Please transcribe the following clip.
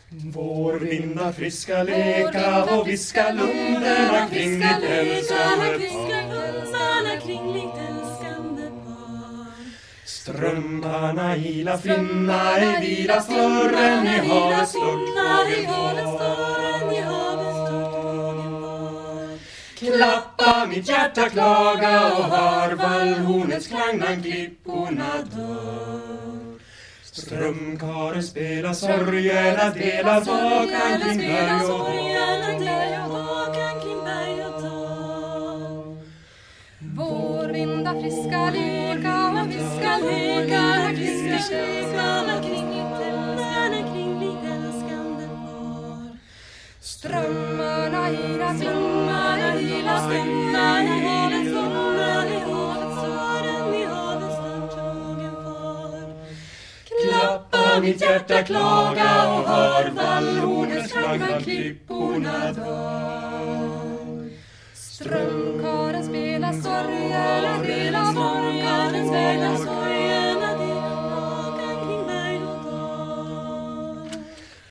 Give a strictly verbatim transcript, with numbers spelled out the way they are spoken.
Vårvindar friska leka och viska lunderna kring ditt älskande par. Strömmarna ila finna är vida större än i havets störtågen var. Klappa mitt hjärta klaga och hör vallhornets klang bland klipporna dör. Strömkaren spelar sorgerna delar vakan kring berg och dal. Vårvinda friska leka och viska leka kring älskarna kring ditt älskande par. Strömmarna hela strömmarna hela strömmarna hela strömmarna i havet störren i havet störtågen far. Klappa mitt hjärta klaga och hör vallhornets klang bland klipporna dal. Ström